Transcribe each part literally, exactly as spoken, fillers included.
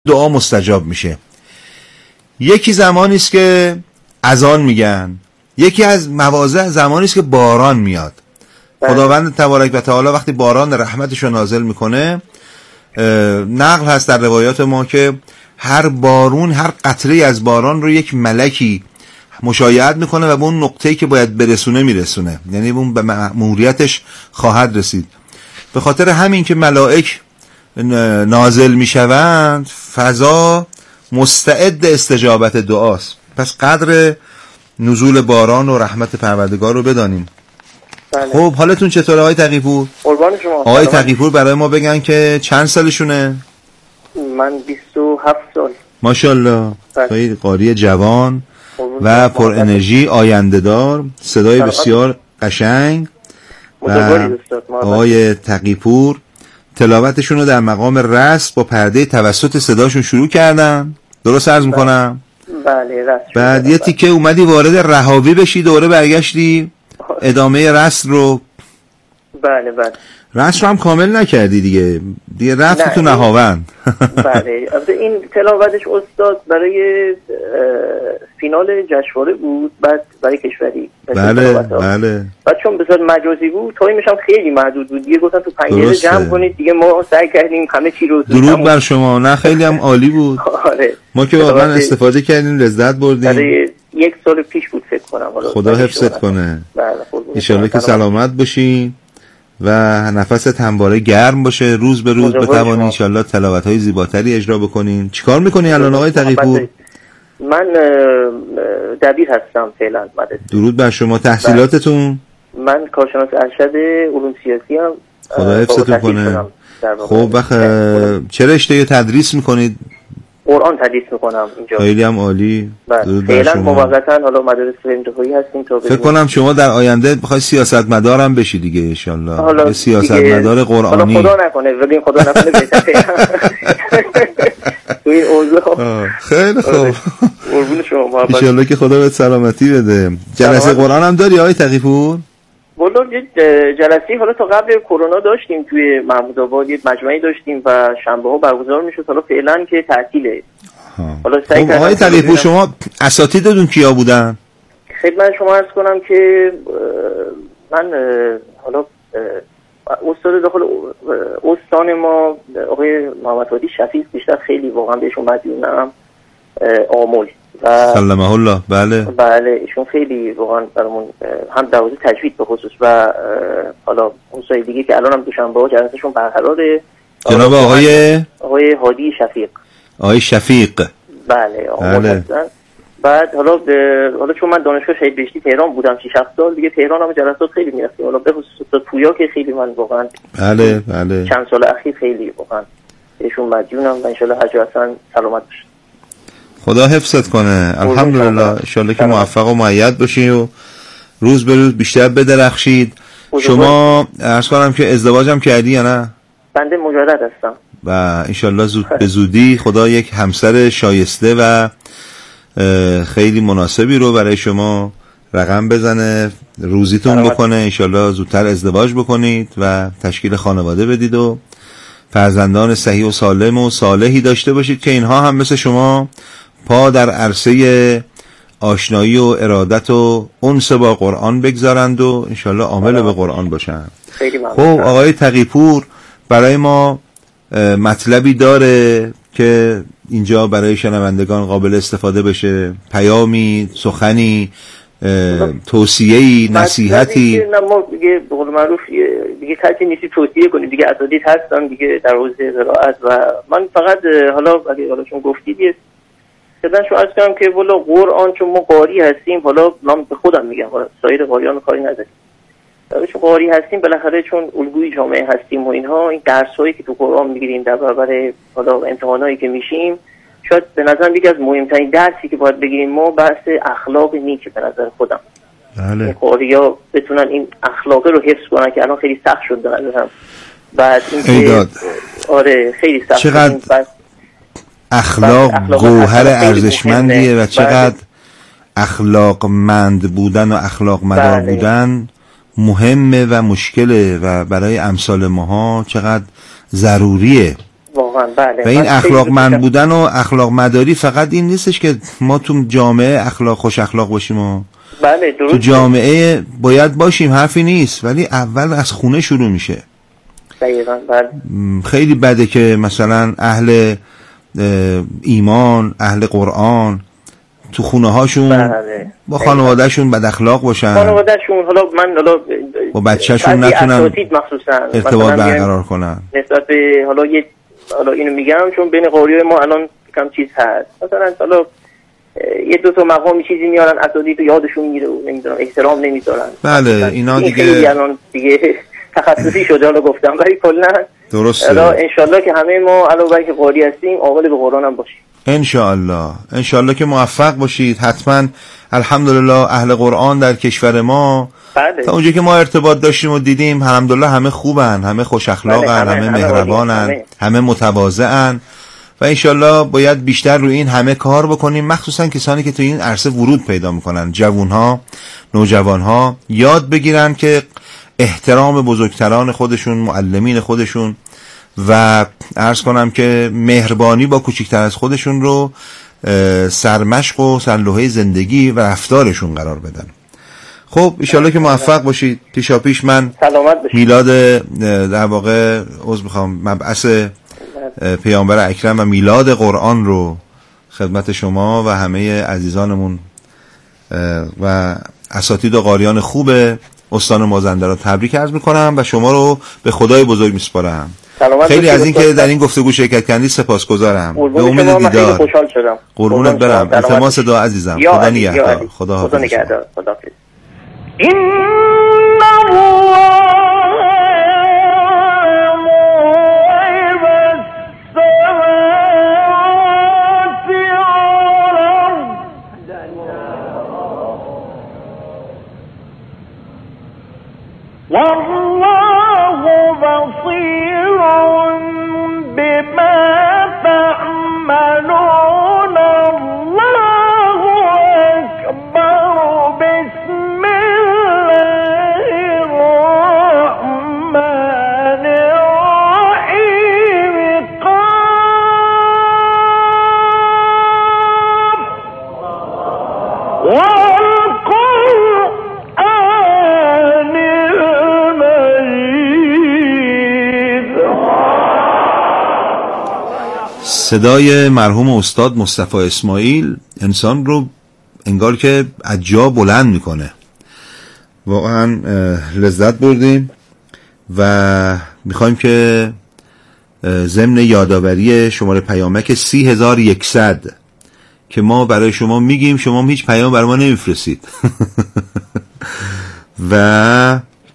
دعا مستجاب میشه. یکی زمانی است که اذان میگن، یکی از مواضع زمانی است که باران میاد. خداوند تبارک و تعالی وقتی باران رحمتش رو نازل میکنه، نقل هست در روایات ما که هر بارون، هر قطره از باران رو یک ملکی مشایعت میکنه و به اون نقطه‌ای که باید برسونه میرسونه، یعنی اون به مأموریتش خواهد رسید. به خاطر همین که ملائک نازل میشوند، فضا مستعد استجابت دعاست. پس قدر نزول باران و رحمت پروردگار رو بدانیم. بله. خب حالتون چطوره آقای تقی‌پور؟ قربان شما. آقای تقی‌پور برای ما بگن که چند سالشونه؟ من بیست و هفت سال. ماشاءالله. بله. خیلی قاری جوان و پر انرژی، آینده دار، صدای بسیار قشنگ. و آقای تقی‌پور تلاوتشون رو در مقام رست با پرده توسط صداشون شروع کردن، درست عرض میکنم؟ بله رست. بعد یه تیکه اومدی وارد رهاوی بشی، دوره برگشتی ادامه رست رو. بله بله. رست رو هم کامل نکردی دیگه، دیگه رفت تو نهاوند. بله. این تلاوتش استاد برای فینال جشنواره بود، بعد برای کشوری. بله بله. بعد چون به صورت مجازی بود، تایمش هم خیلی محدود بود دیگه، گفتن تو پنج دقیقه جمع کنید دیگه. ما سعی کردیم همه چی رو. درود بر شما. نه خیلی هم عالی بود. آره. ما که واقعا استفاده کردیم، لذت بردیم. برای یک سال پیش بود فکر کنم. خدا حفظت کنه. بله. ان شاءالله که سلامت باشین و نفست همواره گرم باشه، روز به روز بتوانی ان شاءالله تلاوت‌های زیباتری اجرا بکنین. چیکار می‌کنی الان آقای تقی‌پور؟ من دبیر هستم فعلا. درود بر شما. تحصیلاتتون؟ من کارشناس ارشد علوم سیاسی ام. خدا حفظتون کنه. خب وقت چه رشته تدریس می‌کنید؟ قرآن تدریس میکنم اینجا. خیلی هم عالی. فعلا موقتا حالا مدارس انتهایی هستیم تا فکر کنم شما در آینده بخوای سیاستمدار هم بشی دیگه ان شاء الله. یه سیاستمدار قرآنی. حالا خدا نکنه، ولی خدا نکنه بهتره. تو این اوضاع. خیلی خوب. قربون شما محبت. ان شاء الله که خدا بهت سلامتی بده. جلسه قرآن هم داری آقای تقی‌پور؟ والا یه جلسه حالا تا قبل کرونا داشتیم توی محمود آباد، یه مجمعی داشتیم و شنبه‌ها برگزار میشد. حالا فعلا که تعطیله. حالا سعی کردم. آقای تقی‌پور شما اساتیدتون کیا بودن؟ خدمت شما عرض کنم که من حالا استاد داخل استان ما آقای محمد هادی شفیق، بیشتر خیلی واقعا بهشون مدیونم، آمل و سلمه الله. بله بله ایشون خیلی واقعا برامون هم دروازه تجوید به خصوص و حالا اون دیگه که الان هم دوشنبه‌ها جلسه‌شون برقراره. جناب آقای آقای هادی شفیق. آقای شفیق. بله آمل. بعد حالا به حالا چون من دانشگاه شهید بهشتی تهران بودم شش هفت سال دیگه، تهران هم جلسات خیلی می‌رفتیم. حالا به خصوص پویا که خیلی من واقعا بله بله چند سال اخیر خیلی واقعا بهشون مدیونم و ان شاء الله هر جا هستن سلامت باشن. خدا حفظت کنه. الحمدلله. ان شاء الله که موفق و مؤید باشی و روز به روز بیشتر بدرخشید. شما عرض کنم که ازدواجم کردی یا نه؟ بنده مجرد هستم و ان شاء الله زود به زودی خدا یک همسر شایسته و خیلی مناسبی رو برای شما رقم بزنه، روزیتون بکنه، ان شاء الله زودتر ازدواج بکنید و تشکیل خانواده بدید و فرزندان صحیح و سالم و صالحی داشته باشید که اینها هم مثل شما پا در عرصه آشنایی و ارادت و انس با قرآن بگذارند و انشالله عامل به قرآن باشند. خب آقای تقی‌پور برای ما مطلبی داره که اینجا برای شنوندگان قابل استفاده بشه، پیامی، سخنی، توصیه‌ای، نصیحتی؟ نه ما دیگه به قول معروف دیگه کسی نیستی توصیه کنیم دیگه، اساتید هستن دیگه در حوزه قرائت و من فقط حالا اگه حالا چون گفتید یه خدمت شما عرض کنم که والا قرآن چون ما قاری هستیم، حالا من به خودم میگم، حالا سایر قاریان کاری نداریم، چون قاری هستیم بالاخره چون الگوی جامعه هستیم و اینها، این درسایی که تو قرآن میگیریم در برابر حالا امتحانایی که میشیم، شاید به نظر یکی از مهمترین درسی که باید بگیریم ما بحث اخلاق نیک به نظر خودم. بله. قاریا بتونن این اخلاق رو حفظ کنن که الان خیلی سخت شد به نظرم. بعد این آره خیلی سخت. چقدر بعد اخلاق گوهر ارزشمندیه و چقدر اخلاقمند بودن و اخلاق مدار بله. بودن مهمه و مشکله و برای امثال ماها چقدر ضروریه. واقعا بله. و این اخلاق مند بودن و اخلاق مداری فقط این نیستش که ما تو جامعه اخلاق خوش اخلاق باشیم و بله درست. تو جامعه باید باشیم، حرفی نیست، ولی اول از خونه شروع میشه. دقیقاً بله. خیلی بده که مثلا اهل ایمان، اهل قرآن تو خونه هاشون بله. با خانوادهشون بد اخلاق باشن، خانوادهشون حالا من حالا با بچه‌شون نتونن ارتباط برقرار کنن. نسبت به حالا یه حالا اینو میگم چون بین قوریای ما الان کم چیز هست، مثلا حالا یه دو تا مقامی چیزی میارن اساتید تو یادشون میره و نمیدونم احترام نمیذارن. بله اینا این دیگه الان دیگه تخصصی شده حالا گفتم، ولی کلا درسته. حالا ان شاءالله که همه ما علاوه که قاری هستیم عاقل به قرآن هم باشیم ان شاءالله. ان شاءالله که موفق باشید. حتما الحمدلله اهل قرآن در کشور ما بله. تا اونجایی که ما ارتباط داشتیم و دیدیم الحمدلله همه خوبن، همه خوش اخلاقن، بله. همه, همه مهربانن، همه, همه متواضعن و انشالله باید بیشتر روی این همه کار بکنیم، مخصوصا کسانی که تو این عرصه ورود پیدا میکنن، جوانها، نوجوانها یاد بگیرن که احترام بزرگتران خودشون، معلمین خودشون و عرض کنم که مهربانی با کوچکتر از خودشون رو سرمشق و سرلوحه زندگی و رفتارشون قرار بدن. خب انشالله که موفق باشید. پیشا پیش من میلاد در واقع عذر میخوام مبعث پیامبر اکرم و میلاد قرآن رو خدمت شما و همه عزیزانمون و اساتید و قاریان خوب استان مازندران تبریک عرض میکنم و شما رو به خدای بزرگ میسپارم. خیلی از این که در این گفتگو شرکت کردید سپاسگزارم. به امید دیدار. خوشحال شدم. قربونت برم. التماس دعا عزیزم. خدا نگهدار. خدا حافظ. خدا نگهدار. خدا حافظ. والله بصير بما تعملون الله أكبر بسم الله الرحمن الرحيم قاف صدای مرحوم استاد مصطفی اسماعیل انسان رو انگار که از جا بلند میکنه. واقعا لذت بردیم و میخوایم که ضمن یادآوری شماره پیامک سی هزار و یکصد که ما برای شما میگیم، شما هیچ پیام برای ما نمیفرستید و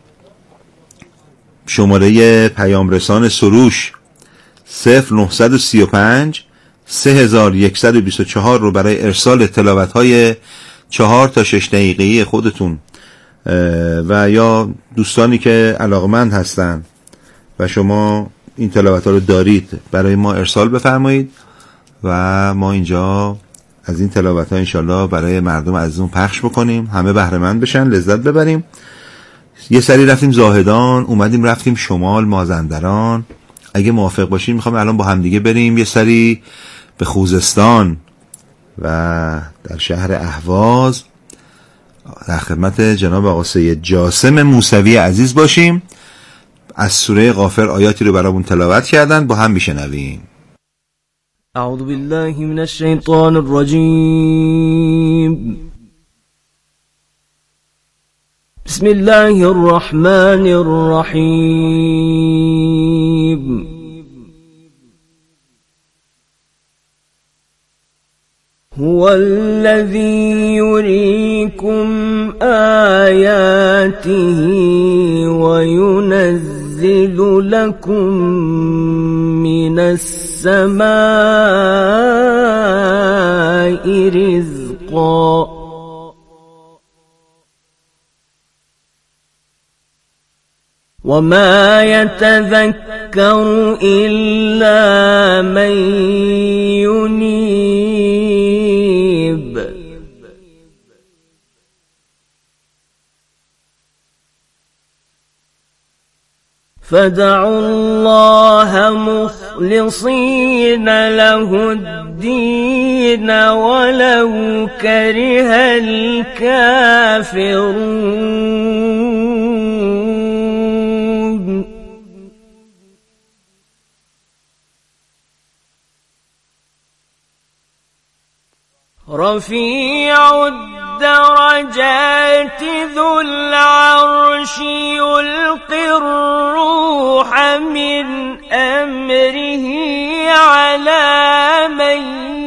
شماره پیام رسان سروش صفر نهصد و سی و پنج سه هزار و یکصد و بیست و چهار رو برای ارسال تلاوت های چهار تا شش دقیقه‌ای خودتون و یا دوستانی که علاقمند هستن و شما این تلاوت ها رو دارید برای ما ارسال بفرمایید و ما اینجا از این تلاوت ها انشالله برای مردم عزیزمون پخش بکنیم، همه بهره مند بشن، لذت ببریم. یه سری رفتیم زاهدان، اومدیم رفتیم شمال مازندران. اگه موافق باشین میخوام الان با همدیگه بریم یه سری به خوزستان و در شهر اهواز در خدمت جناب آقا سید جاسم موسوی عزیز باشیم. از سوره غافر آیاتی رو برامون تلاوت کردن، با هم میشنویم. اعوذ بالله من الشیطان الرجیم. بسم الله الرحمن الرحیم. هو الذي يريكم آياته وينزل لكم من السماء رزقا وما يتذكر إلا من ينيب فادعوا الله مخلصين مخلصين له الدين ولو كره الكافرون رفيع الدرجات ذو العرش يلقي الروح من أمره على من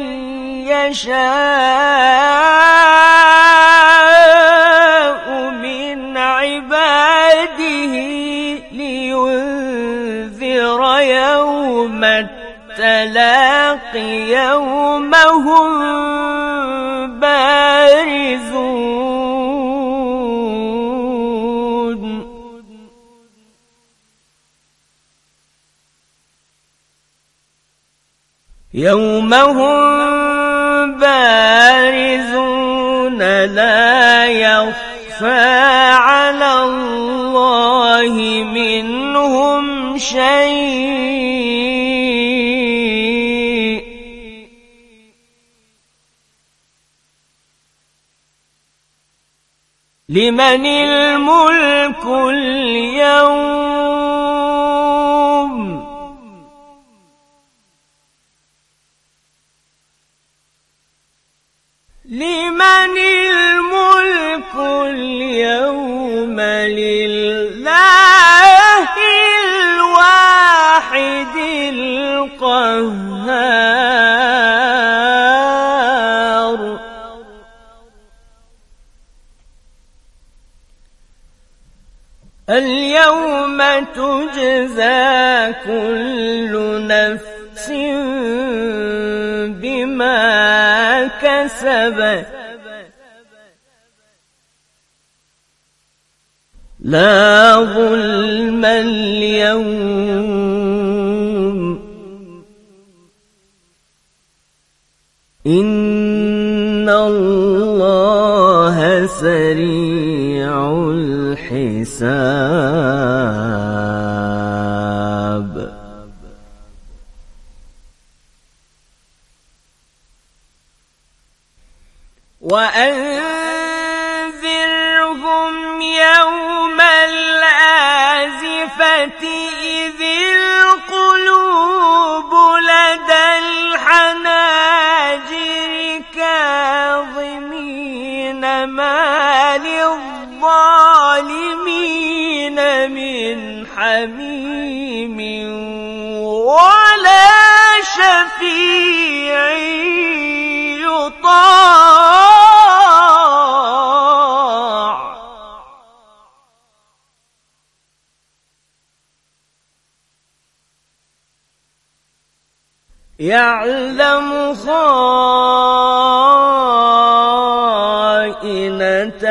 يشاء من عباده لينذر يوم التلاق يوم هم بارزون يوم هم بارزون لا يخفى على الله منهم شيء لمن الملك اليوم لمن الملك اليوم لله الواحد القهار اليوم تجزى كل نفس بما كسبت لا ظلم اليوم إن الله سريع الحساب وأنذرهم يوم الآزفة إذ القلوب لدى الحناجر كاظمين ما للظالمين من حميم ولا شفيع يطاع يعلم خائنة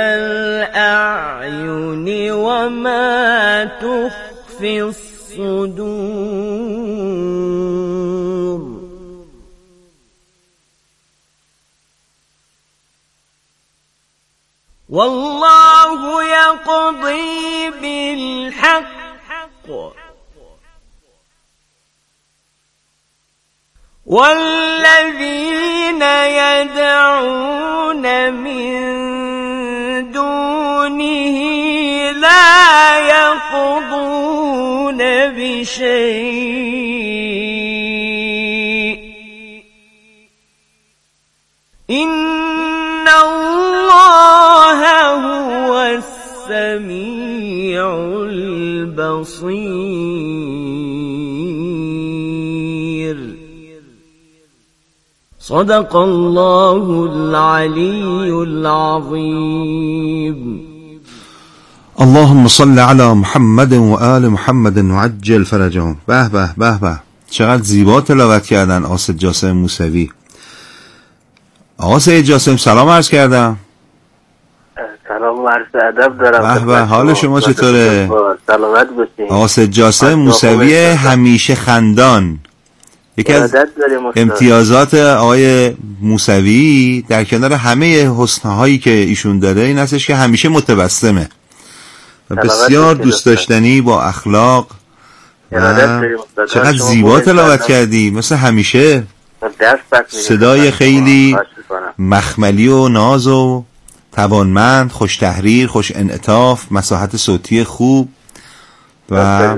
الأعين وما تخفي الصدور والله يقضي بالحق والذين يدعون من دونه لا يقضون بشيء إن الله هو السميع البصير صدق الله العلي العظيم اللهم صل على محمد و آل محمد وعجل فرجهم. به به به به، چقدر زیبا تلاوت کردن آصد جاسم موسوی. آقا سید جاسم سلام عرض کردم. سلام و عرض ادب دارم. به به، حال شما چطوره؟ سلامت باشین. آصد جاسم موسوی همیشه خندان. یکی از امتیازات آقای موسوی در کنار همه حسنهایی که ایشون داره این هستش که همیشه متبسمه و بسیار دوست داشتنی، با اخلاق چقدر زیبا تلاوت کردی مثل همیشه. صدای خیلی مخملی و ناز و توانمند، خوش تحریر، خوش انعطاف، مساحت صوتی خوب و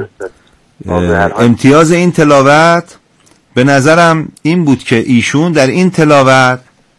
امتیاز این تلاوت به نظرم این بود که ایشون در این تلاوت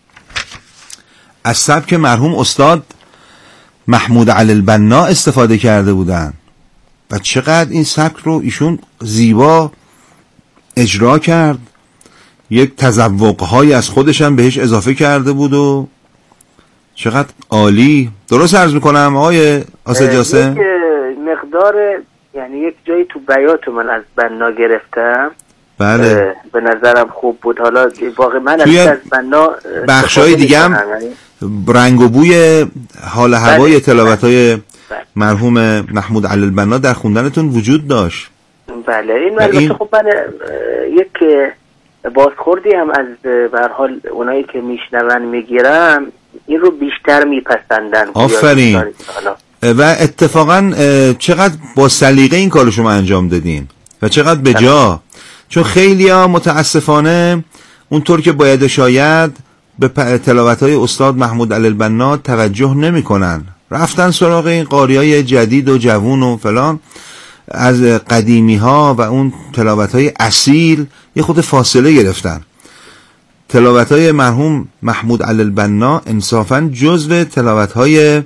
از سبک مرحوم استاد محمود علی البنا استفاده کرده بودن و چقدر این سبک رو ایشون زیبا اجرا کرد، یک تذوق‌های از خودش هم بهش اضافه کرده بود و چقدر عالی. درست عرض میکنم آقای آسد جاسم؟ یک مقدار یعنی یک جایی تو بیات من از بنا گرفتم. بله به نظرم خوب بود. حالا واقعا من از بنا بخشای دیگه هم رنگ و بوی حال هوای تلاوت‌های مرحوم محمود علی البنا در خوندنتون وجود داشت. بله این البته خب من یک بازخوردی هم از به هر حال اونایی که میشنون میگیرم این رو بیشتر میپسندن. آفرین. و اتفاقا چقدر با سلیقه این کارو شما انجام دادین و چقدر به جا، چون خیلی ها متاسفانه اونطور که باید شاید به تلاوت‌های استاد محمود علی البنا توجه نمی کنن، رفتن سراغ این قاریای جدید و جوون و فلان، از قدیمی ها و اون تلاوت‌های اصیل یه خود فاصله گرفتن. تلاوت‌های مرحوم محمود علی البنا انصافاً جزو تلاوت‌های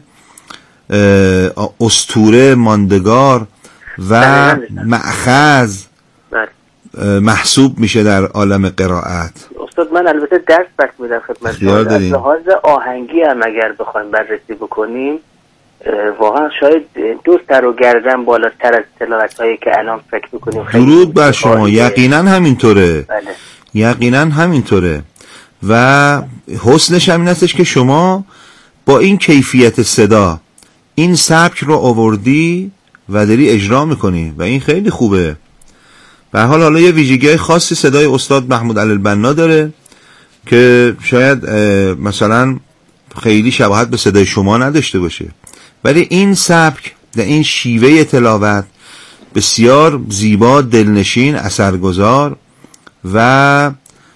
اسطوره ماندگار و مأخذ محسوب میشه در عالم قرائت. استاد من البته درس بک میدم خدمت شما. از لحاظ آهنگی هم اگر بخوایم بررسی بکنیم واقعا شاید دو سر و گردن بالاتر از تلاوت‌هایی که الان فکر می‌کنیم. درود بر شما. یقینا همینطوره. بله. یقینا همینطوره و حسنش همین هستش که شما با این کیفیت صدا این سبک رو آوردی و داری اجرا میکنی و این خیلی خوبه. به هر حال حالا یه ویژگی خاصی صدای استاد محمود علی البنا داره که شاید مثلا خیلی شباهت به صدای شما نداشته باشه، ولی این سبک و این شیوه تلاوت بسیار زیبا، دلنشین، اثرگذار و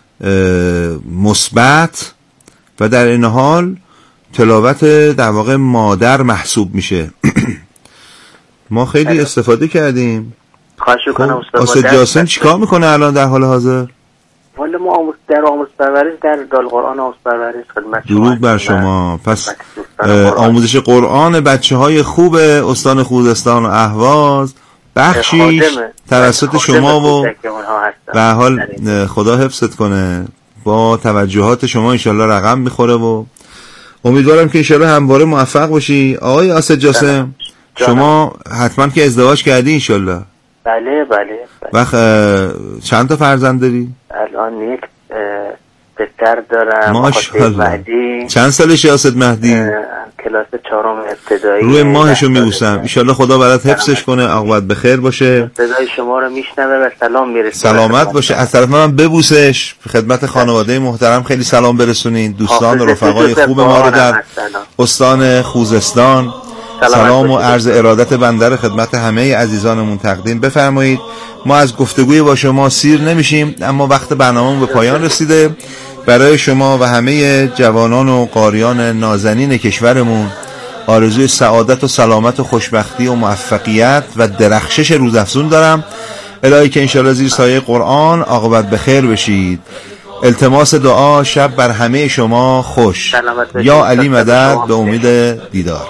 مثبت و در این حال تلاوت در واقع مادر محسوب میشه. ما خیلی استفاده کردیم. خواهش می‌کنم استاد. استاد جاسم چیکار میکنه الان در حال حاضر؟ والا ما آموز در آموز پرورش در دال قرآن آموز پرورش خدمت شما. درود بر شما. پس آموزش قرآن بچه‌های خوب استان خوزستان و اهواز بخشیش توسط شما و به حال خدا حفظت کنه، با توجهات شما انشالله رقم میخوره و امیدوارم که انشالله همواره موفق باشی. آقای آسد جاسم شما حتما که ازدواج کردی انشالله؟ بله بله. وقت چند تا فرزند داری؟ الان یک پسر دارم. ماشاءالله. چند سالشه آسد مهدی؟ کلاس چهارم ابتدایی. روی ماهشو میبوسم. انشالله خدا برات حفظش کنه، عاقبت بخیر باشه. صدای شما رو میشنوه و سلام میرسونه. سلامت باشه. از طرف من ببوسش. خدمت خانواده محترم خیلی سلام برسونین. دوستان و رفقای خوب ما رو در استان خوزستان سلام و عرض ارادت بنده خدمت همه عزیزانمون تقدیم بفرمایید. ما از گفتگوی با شما سیر نمیشیم، اما وقت برنامه‌مون به پایان رسیده. برای شما و همه جوانان و قاریان نازنین کشورمون آرزوی سعادت و سلامت و خوشبختی و موفقیت و درخشش روزافزون دارم. الهی که انشالله زیر سایه قرآن عاقبت بخیر بشید. التماس دعا شب بر همه شما خوش. یا علی مدد. به امید دیدار.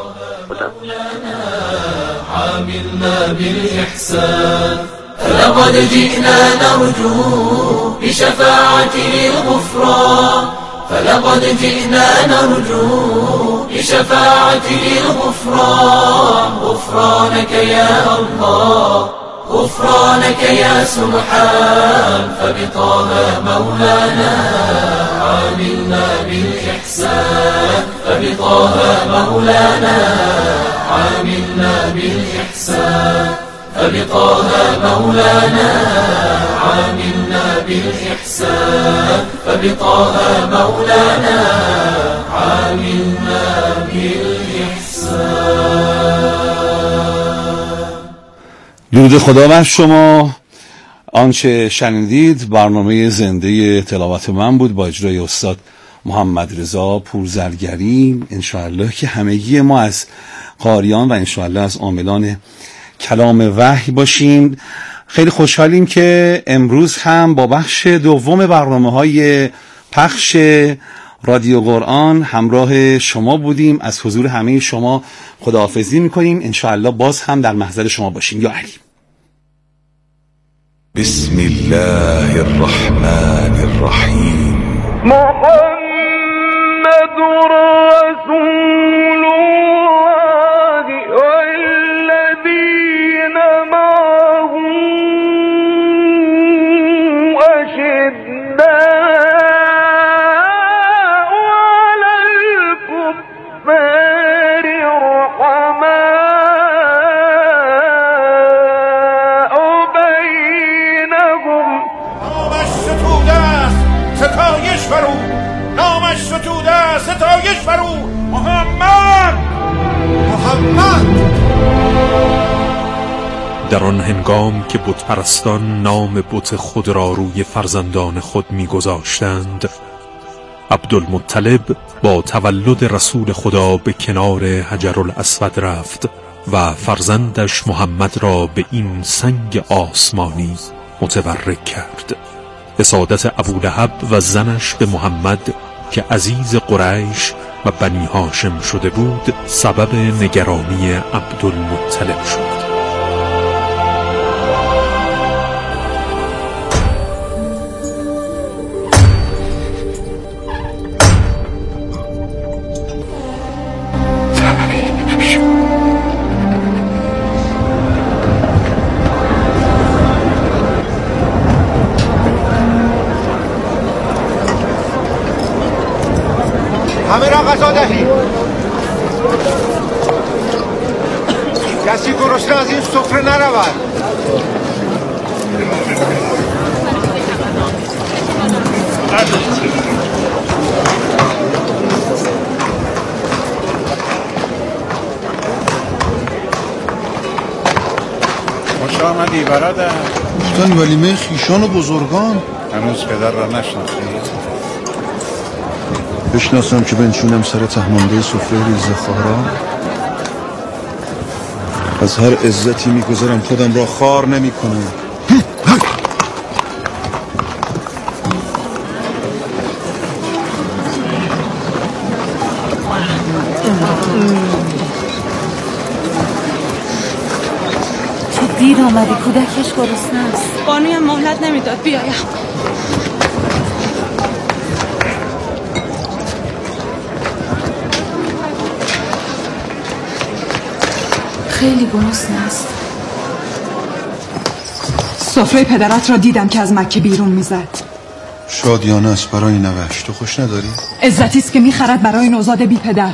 عاملنا بالإحسان فلقد جئنا نرجو بشفاعته الغفران فلقد جئنا نرجو بشفاعته الغفران غفرانك يا الله غفرانك يا سبحان فبطه مولانا عاملنا بالإحسان فبطه مولانا عاملنا بالإحسان فبطه مولانا عاملنا بالإحسان فبطه مولانا عاملنا بالإحسان. درود خدا بر شما. آنچه شنیدید برنامه زنده تلاوت من بود با اجرای استاد محمد رضا پورزرگری. انشاءالله که همگی ما از قاریان و انشاءالله از عاملان کلام وحی باشیم. خیلی خوشحالیم که امروز هم با بخش دوم برنامه‌های پخش رادیو قرآن همراه شما بودیم. از حضور همه شما خداحافظی میکنیم. انشاءالله باز هم در محضر شما باشیم. یا علی. بسم الله الرحمن الرحیم. محمد رسول الله والذین معه أشداء على الكفار رحماء بینهم. نامش ستوده است ستایش برو، نامش ستوده است ستایش برو. محمد محمد. در آن هنگام که بت پرستان نام بت خود را روی فرزندان خود می‌گذاشتند، عبدالمطلب با تولد رسول خدا به کنار حجرالاسود رفت و فرزندش محمد را به این سنگ آسمانی متبرک کرد. حسادت ابولهب و زنش به محمد که عزیز قریش و بنی هاشم شده بود سبب نگرانی عبدالمطلب شد. همه را غذا دهید. کسی گرسنه از این سفره نرود. خوش آمدی برادر. گفتن ولیمه خیشان و بزرگان. هنوز پدر را نشناختی؟ بشناسم که بنشونم سر تهمانده سفره ریزخوارا. از هر عزتی میگذارم خودم را خوار نمی کنم. چه دیر آمدی، کودکش گرسنه است. بانوی مهلت نمیداد بیایم. خیلی گرسنه است. سفره پدرت را دیدم که از مکه بیرون میزد. شادیانه است برای نوش. تو خوش نداری؟ عزتی است که میخرد برای نوزاد بی پدر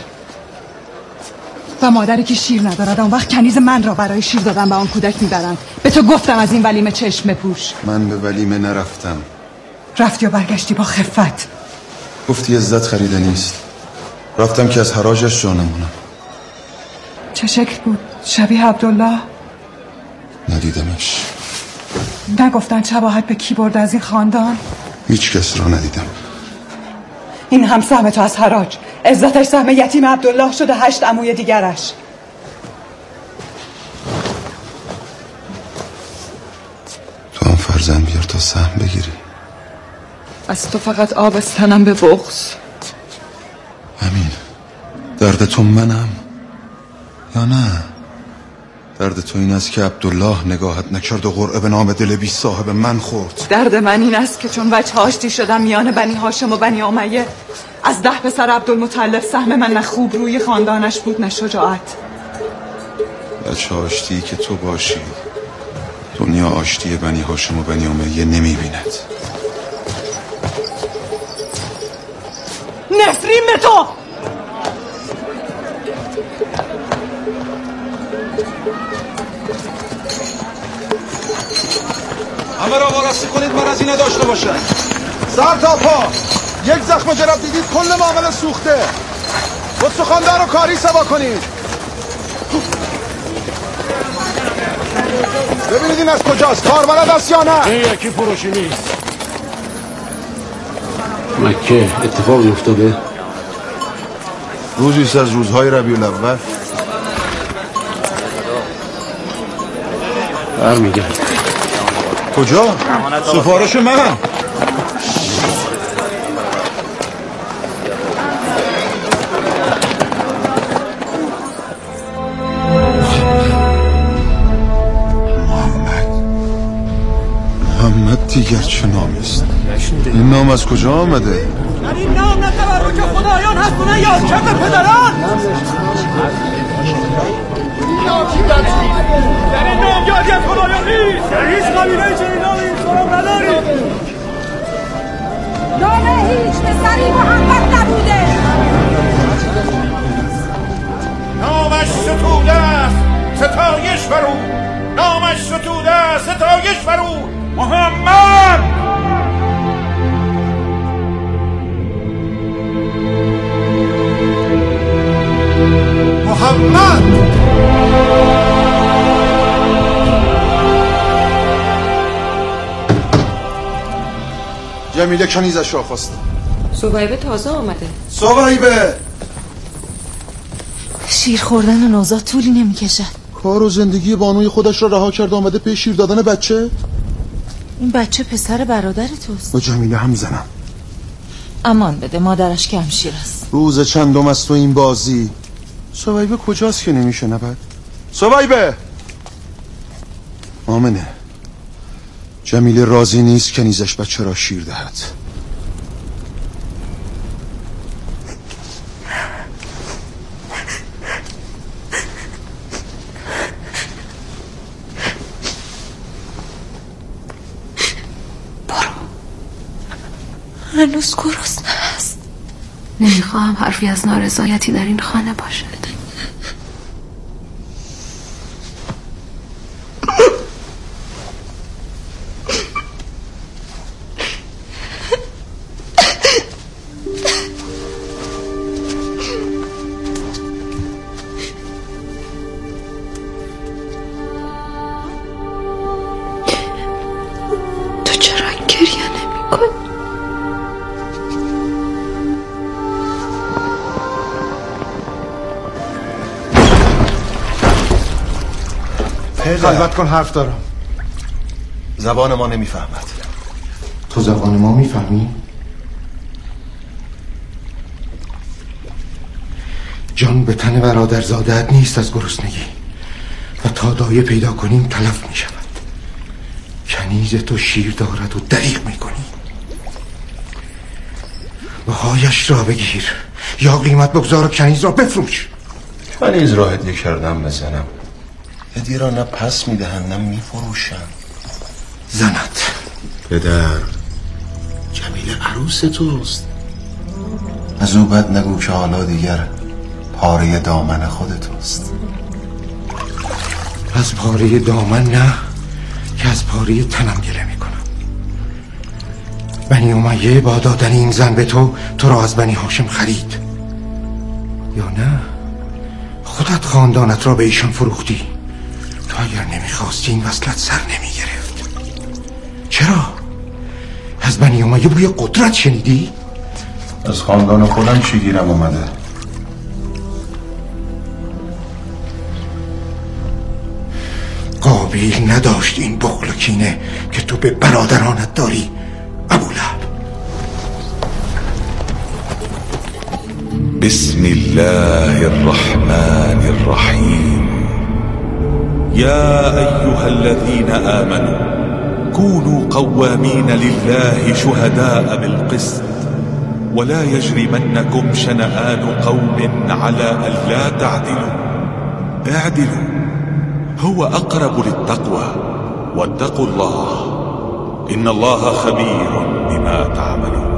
و مادری که شیر ندارد. اون وقت کنیز من را برای شیر دادن به آن کودک میبرند. به تو گفتم از این ولیمه چشم بپوش. من به ولیمه نرفتم. رفتی و برگشتی با خفت. گفتی عزت خریده نیست. رفتم که از حراجش جا نمونم. چه شکل بود؟ شبیه عبدالله؟ ندیدمش. نگفتن شباهت به کی برده از این خاندان؟ هیچ کس را ندیدم. این هم سهم تو از حراج. عزتش سهم یتیم عبدالله شده، هشت عموی دیگرش. تو هم فرزند بیار تا سهم بگیری. از تو فقط آب استنم به بغض. امین، درد تو منم یا نه؟ درد تو این است که عبدالله نگاهت نکرد و قرعه به نام دل بی صاحب من خورد. درد من این است که چون وجه آشتی شدم میان بنی هاشم و بنی امیه، از ده پسر عبدالمطلب سهم من نه خوب روی خاندانش بود نه شجاعت. وجه آشتی که تو باشی دنیا آشتی بنی هاشم و بنی امیه نمی بیند. نفرین به تو! همه را وارسی کنید مرضی نداشته باشه. سر تا پا یک زخم جرب دیدید کل معامله سوخته. استخوان‌دار رو کاری سوا کنید. ببینید این از کجاست؟ کاربلد است یا نه؟ این یکی فروشی نیست. مکه اتفاقی افتاده؟ روزیست از روزهای ربیع الاول. برمیگرد. کجا؟ سفارش من. محمد دیگر چه نامی است؟ این نام از کجا آمده؟ در این نام نه تبرک خدایان هست و نه یاد کرده پدران. در این نام یادی از خدایان نیست. در هیچ قبیله چنین نامی سرم نداریم. نام هیچ پسری محمد نبوده. نامش ستوده است ستایش بر او. نامش ستوده است ستایش بر او. محمد محمد جمیله کنیزش را خواست. صبحیبه تازه آمده. صبحیبه شیر خوردن و نوزاد طولی نمی کشد. کار و زندگی بانوی خودش را رها کرد آمده پی شیر دادن بچه. این بچه پسر برادر توست. با جمیله هم زنم. امان بده مادرش کم شیر است. روز چندم است و این بازی. صبحیبه کجاست که نمیشنود؟ صبحیبه آمنه جمیله راضی نیست کنیزش بچه را شیر دهد. هنوز گرسنه است. نمیخواهم حرفی از نارضایتی در این خانه باشد. تو چرا گریه نمی کنی؟ خلوت کن حرف دارم. زبان ما نمیفهمد. تو زبان ما میفهمی؟ جان به تن برادرزاده‌ات نیست از گرسنگی و تا دایه پیدا کنیم تلف می شود. کنیز تو شیر دارد و دریغ می کنی. بهایش را بگیر یا قیمت بگذار و کنیز را بفروش. کنیز را هدیه کردم بزنم. هدیه را نه پس می دهن نه می فروشن. زنت پدر جمیله عروس توست. از او بد نگو که حالا دیگر پاره دامن خود توست. از پاره دامن نه که از پاره تنم گله می کنم. بنی امیه با دادن این زن به تو تو را از بنی هاشم خرید یا نه خودت خاندانت را به ایشان فروختی. تو اگر نمیخواستی این وصلت سر نمیگرفت. چرا؟ از بنی امیه بوی قدرت شنیدی؟ از خاندان خودم چی گیرم اومده؟ قابیل نداشت این بخل و کینه که تو به برادرانت داری ابولهب. بسم الله الرحمن الرحيم يا أيها الذين آمنوا كونوا قوامين لله شهداء بالقسط ولا يجرمنكم شنآن قوم على ألا تعدلوا اعدلوا هو أقرب للتقوى واتقوا الله إن الله خبير بما تعملون.